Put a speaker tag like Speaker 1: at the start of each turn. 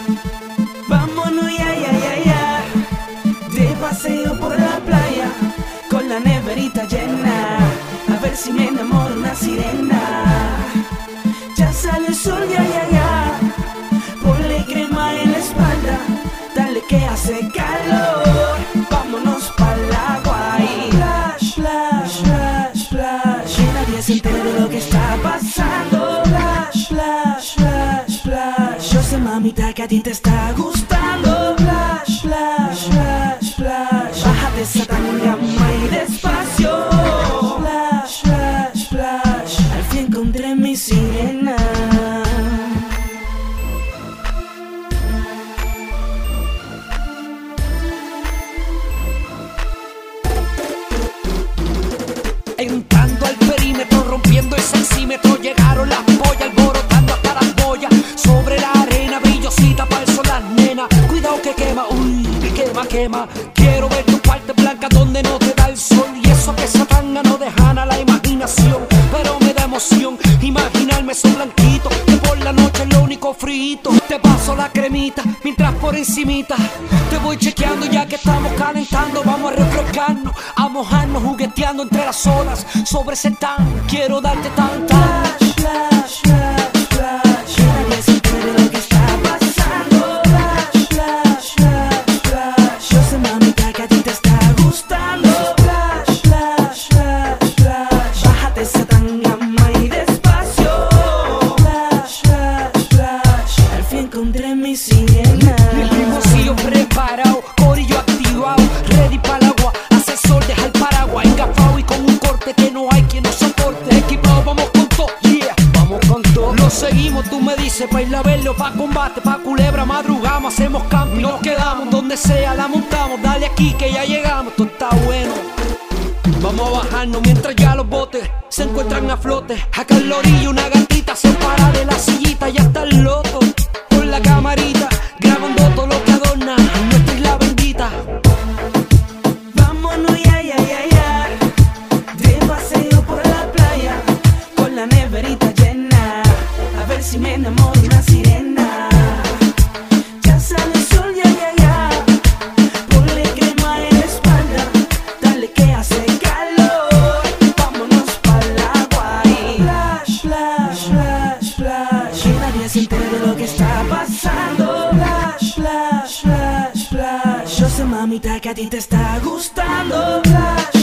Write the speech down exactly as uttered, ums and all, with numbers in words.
Speaker 1: Vámonos ya, ya, ya, ya, de paseo por la playa, con la neverita llena, a ver si me enamoro una sirena. Ya sale el sol, ya, ya, ya, ponle crema en la espalda, dale que hace calor, vámonos pa'l agua y flash, flash, flash, flash, que nadie se entere de lo que está pasando. Flash, flash, flash, flash, yo sé mamita que a ti te está gustando. Flash, flash, flash, flash, bájate esa tanga y despacio. Flash, flash, flash, al fin encontré mi sirena.
Speaker 2: Entrando al perímetro, rompiendo el sensímetro, llegaron las pollas, alborotando hasta las boyas. Sobre la arena, brillosita para el sol, las nenas. Cuidado que quema, uy, que quema, quema. Quiero ver tu parte blanca donde no te da el sol. Y eso que esa tanga no dejan a la imaginación, pero me da emoción imaginarme eso blanquito, que por la noche es lo único frito. Te paso la cremita, mientras por encimita te voy chequeando. Ya que estamos calentando, vamos a refrescarnos, a mojarnos, jugueteando entre las olas. Sobre ese tan, quiero darte tan, tan.
Speaker 1: Flash, flash, flash, flash, que nadie se entere de lo que está pasando. Flash, flash, flash, flash, yo sé mamita que a ti te está gustando. Flash, flash, flash, flash, bájate esa tanga y despacio. Flash, flash, flash, al fin encontré mi sirena.
Speaker 2: Mi limoncillo preparado, corillo activado, ready para el agua, hace sol, deja el paraguas engafado y con un corte que no hay quien nos soporte. Equipado, vamos con todo, yeah, vamos con todo. Lo seguimos, tú me dices, pa' ir a verlo, pa' combate, pa' culebra, madrugamos, hacemos camping, nos quedamos donde sea, la montamos, dale aquí que ya llegamos, todo está bueno. Vamos a bajarnos mientras ya los botes se encuentran a flote. Acá en la orilla una gatita se para de la sillita, ya está el loto con la camarita, grabando todo lo que adorna nuestra isla bendita.
Speaker 1: Vámonos ya, ya, ya, ya, de paseo por la playa, con la neverita llena, a ver si me enamoro una sirena. Ya sale el sol, ya, ya, ya, ponle crema en la espalda, dale que hace calor, vámonos pa'l agua y flash, flash, flash, flash, que nadie se entere de lo que está pasando. Flash, flash, flash, flash, yo sé mamita que a ti te está gustando. Flash,